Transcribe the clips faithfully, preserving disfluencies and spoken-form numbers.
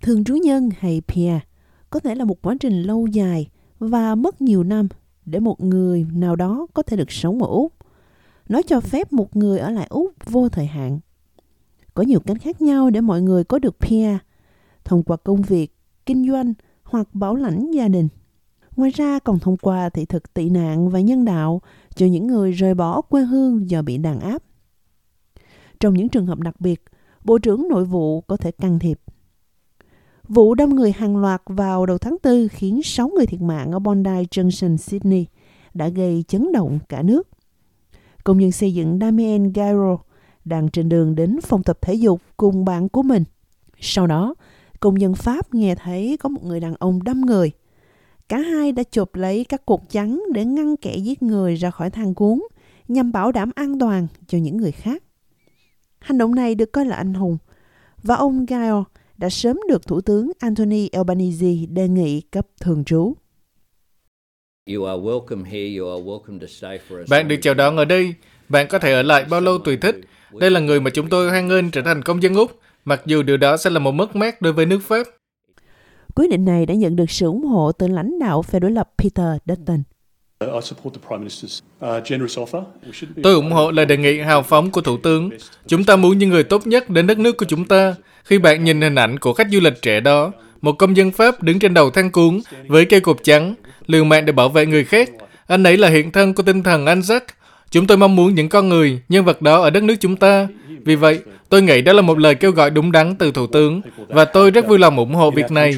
Thường trú nhân hay pê e rờ có thể là một quá trình lâu dài và mất nhiều năm để một người nào đó có thể được sống ở Úc. Nó cho phép một người ở lại Úc vô thời hạn. Có nhiều cách khác nhau để mọi người có được pê e rờ, thông qua công việc, kinh doanh hoặc bảo lãnh gia đình. Ngoài ra còn thông qua thị thực tị nạn và nhân đạo cho những người rời bỏ quê hương do bị đàn áp. Trong những trường hợp đặc biệt, Bộ trưởng Nội vụ có thể can thiệp. Vụ đâm người hàng loạt vào đầu tháng tư khiến sáu người thiệt mạng ở Bondi Junction, Sydney đã gây chấn động cả nước. Công nhân xây dựng Damien Gairo đang trên đường đến phòng tập thể dục cùng bạn của mình. Sau đó, công nhân Pháp nghe thấy có một người đàn ông đâm người. Cả hai đã chộp lấy các cột trắng để ngăn kẻ giết người ra khỏi thang cuốn nhằm bảo đảm an toàn cho những người khác. Hành động này được coi là anh hùng, và ông Gairo đã sớm được Thủ tướng Anthony Albanese đề nghị cấp thường trú. Bạn được chào đón ở đây. Bạn có thể ở lại bao lâu tùy thích. Đây là người mà chúng tôi hoan nghênh trở thành công dân Úc, mặc dù điều đó sẽ là một mất mát đối với nước Pháp. Quyết định này đã nhận được sự ủng hộ từ lãnh đạo phe đối lập Peter Dutton. Tôi ủng hộ lời đề nghị hào phóng của Thủ tướng. Chúng ta muốn những người tốt nhất đến đất nước của chúng ta. Khi bạn nhìn hình ảnh của khách du lịch trẻ đó, một công dân Pháp đứng trên đầu thang cuốn với cây cột trắng, liều mạng để bảo vệ người khác. Anh ấy là hiện thân của tinh thần Anzac. Chúng tôi mong muốn những con người, nhân vật đó ở đất nước chúng ta. Vì vậy, tôi nghĩ đó là một lời kêu gọi đúng đắn từ Thủ tướng, và tôi rất vui lòng ủng hộ việc này.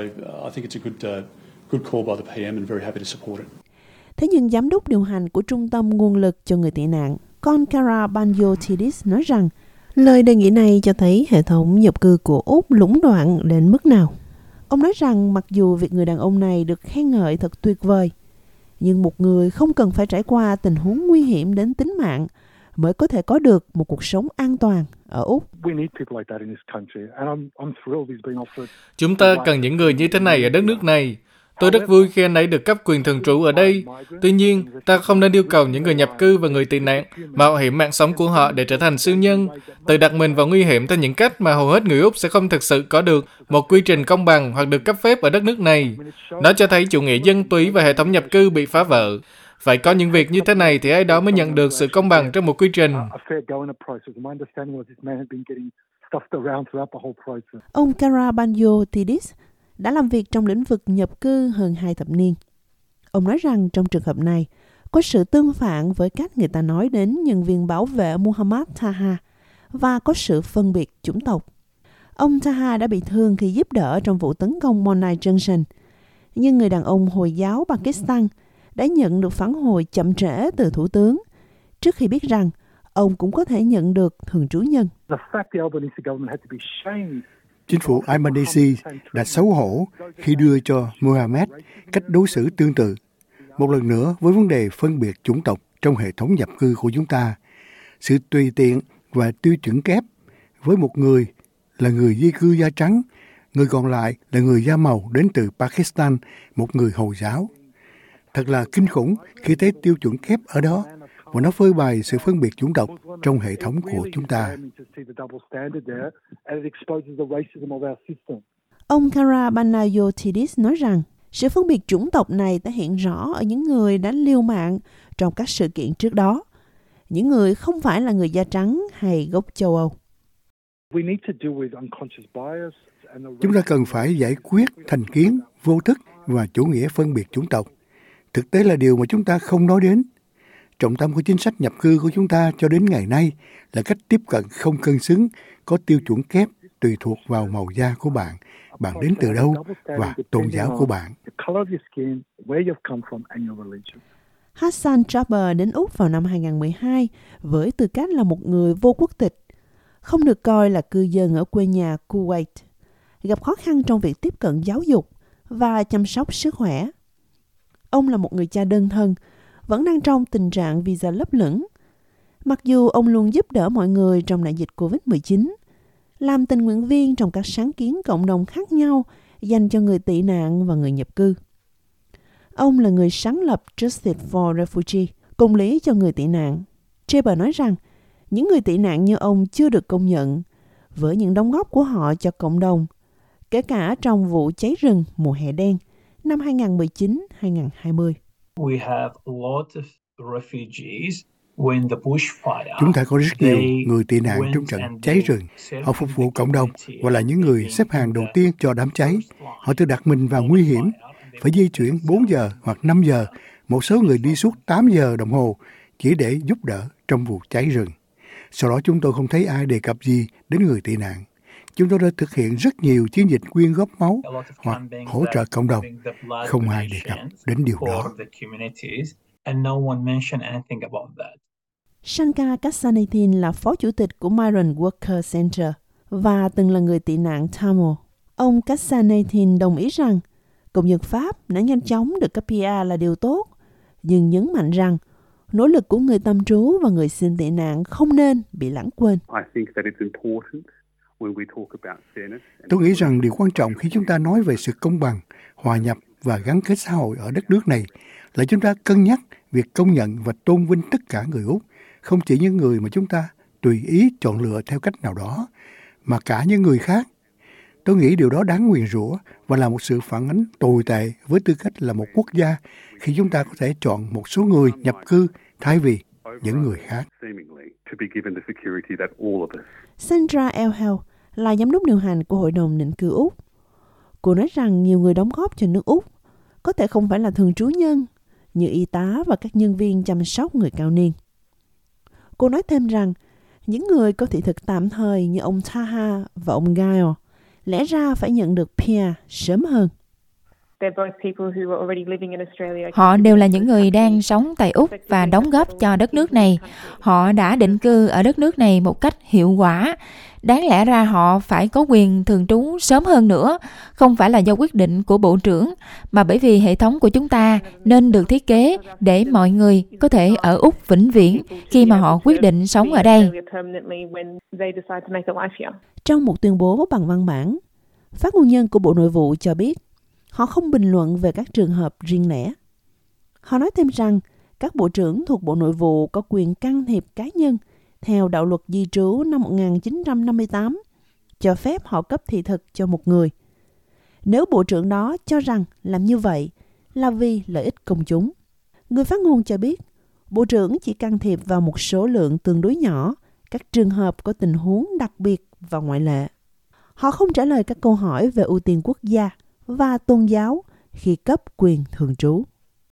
Thế nhưng giám đốc điều hành của Trung tâm Nguồn lực cho người tị nạn, Konkara Banjo-Tidis nói rằng lời đề nghị này cho thấy hệ thống nhập cư của Úc lũng đoạn đến mức nào. Ông nói rằng mặc dù việc người đàn ông này được khen ngợi thật tuyệt vời, nhưng một người không cần phải trải qua tình huống nguy hiểm đến tính mạng mới có thể có được một cuộc sống an toàn ở Úc. Chúng ta cần những người như thế này ở đất nước này. Tôi rất vui khi anh ấy được cấp quyền thường trú ở đây. Tuy nhiên, ta không nên yêu cầu những người nhập cư và người tị nạn mạo hiểm mạng sống của họ để trở thành siêu nhân, tự đặt mình vào nguy hiểm theo những cách mà hầu hết người Úc sẽ không thực sự có được một quy trình công bằng hoặc được cấp phép ở đất nước này. Nó cho thấy chủ nghĩa dân túy và hệ thống nhập cư bị phá vỡ. Phải có những việc như thế này thì ai đó mới nhận được sự công bằng trong một quy trình. Ông Kara Banjo-Tidis đã làm việc trong lĩnh vực nhập cư hơn hai thập niên. Ông nói rằng trong trường hợp này, có sự tương phản với cách người ta nói đến nhân viên bảo vệ Muhammad Taha và có sự phân biệt chủng tộc. Ông Taha đã bị thương khi giúp đỡ trong vụ tấn công Bondi Junction, nhưng người đàn ông Hồi giáo Pakistan đã nhận được phản hồi chậm trễ từ Thủ tướng trước khi biết rằng ông cũng có thể nhận được thường trú nhân. Chính phủ Albanese đã xấu hổ khi đưa cho Mohammed cách đối xử tương tự. Một lần nữa với vấn đề phân biệt chủng tộc trong hệ thống nhập cư của chúng ta, sự tùy tiện và tiêu chuẩn kép với một người là người di cư da trắng, người còn lại là người da màu đến từ Pakistan, một người Hồi giáo. Thật là kinh khủng khi thấy tiêu chuẩn kép ở đó, và nó phơi bày sự phân biệt chủng tộc trong hệ thống của chúng ta. Ông Kara Banjo-Tidis nói rằng sự phân biệt chủng tộc này thể hiện rõ ở những người đã liều mạng trong các sự kiện trước đó, những người không phải là người da trắng hay gốc châu Âu. Chúng ta cần phải giải quyết thành kiến, vô thức và chủ nghĩa phân biệt chủng tộc. Thực tế là điều mà chúng ta không nói đến. Trọng tâm của chính sách nhập cư của chúng ta cho đến ngày nay là cách tiếp cận không cân xứng, có tiêu chuẩn kép tùy thuộc vào màu da của bạn, bạn đến từ đâu và tôn giáo của bạn. Hassan Jaber đến Úc vào năm hai không một hai với tư cách là một người vô quốc tịch, không được coi là cư dân ở quê nhà Kuwait, gặp khó khăn trong việc tiếp cận giáo dục và chăm sóc sức khỏe. Ông là một người cha đơn thân, vẫn đang trong tình trạng visa lấp lửng. Mặc dù ông luôn giúp đỡ mọi người trong đại dịch covid mười chín, làm tình nguyện viên trong các sáng kiến cộng đồng khác nhau dành cho người tị nạn và người nhập cư. Ông là người sáng lập Justice for Refugees, công lý cho người tị nạn. Jaber nói rằng, những người tị nạn như ông chưa được công nhận với những đóng góp của họ cho cộng đồng. kể cả trong vụ cháy rừng mùa hè đen năm hai không một chín đến hai không hai không. We have a lot of refugees. Chúng ta có rất nhiều người tị nạn trong trận cháy rừng. Họ phục vụ cộng đồng và là những người xếp hàng đầu tiên cho đám cháy. Họ tự đặt mình vào nguy hiểm, phải di chuyển bốn giờ hoặc năm giờ. Một số người đi suốt tám giờ đồng hồ chỉ để giúp đỡ trong vụ cháy rừng. Sau đó chúng tôi không thấy ai đề cập gì đến người tị nạn. Chúng tôi đã thực hiện rất nhiều chiến dịch quyên góp máu hoặc hỗ trợ cộng đồng. Không ai đề cập đến điều đó. Shankar Kasanathan là phó chủ tịch của Migrant Worker Center và từng là người tị nạn Tamil. Ông Kasanathan đồng ý rằng công dân Pháp đã nhanh chóng được cấp pê e là điều tốt, nhưng nhấn mạnh rằng nỗ lực của người tạm trú và người xin tị nạn không nên bị lãng quên. Tôi nghĩ rằng điều quan trọng khi chúng ta nói về sự công bằng, hòa nhập và gắn kết xã hội ở đất nước này là chúng ta cân nhắc việc công nhận và tôn vinh tất cả người Úc, không chỉ những người mà chúng ta tùy ý chọn lựa theo cách nào đó, mà cả những người khác. Tôi nghĩ điều đó đáng nguyền rủa và là một sự phản ánh tồi tệ với tư cách là một quốc gia khi chúng ta có thể chọn một số người nhập cư thay vì những người khác. Sandra Elhel là giám đốc điều hành của Hội đồng định cư Úc. Cô nói rằng nhiều người đóng góp cho nước Úc có thể không phải là thường trú nhân, như y tá và các nhân viên chăm sóc người cao niên. Cô nói thêm rằng những người có thị thực tạm thời như ông Taha và ông Gail lẽ ra phải nhận được pê e sớm hơn. Họ đều là những người đang sống tại Úc và đóng góp cho đất nước này. Họ đã định cư ở đất nước này một cách hiệu quả. Đáng lẽ ra họ phải có quyền thường trú sớm hơn nữa, không phải là do quyết định của Bộ trưởng, mà bởi vì hệ thống của chúng ta nên được thiết kế để mọi người có thể ở Úc vĩnh viễn khi mà họ quyết định sống ở đây. Trong một tuyên bố bằng văn bản, phát ngôn nhân của Bộ Nội vụ cho biết họ không bình luận về các trường hợp riêng lẻ. Họ nói thêm rằng các bộ trưởng thuộc Bộ Nội vụ có quyền can thiệp cá nhân theo đạo luật di trú năm một nghìn chín trăm năm mươi tám, cho phép họ cấp thị thực cho một người. Nếu bộ trưởng đó cho rằng làm như vậy là vì lợi ích công chúng. Người phát ngôn cho biết, bộ trưởng chỉ can thiệp vào một số lượng tương đối nhỏ, các trường hợp có tình huống đặc biệt và ngoại lệ. Họ không trả lời các câu hỏi về ưu tiên quốc gia và tôn giáo khi cấp quyền thường trú.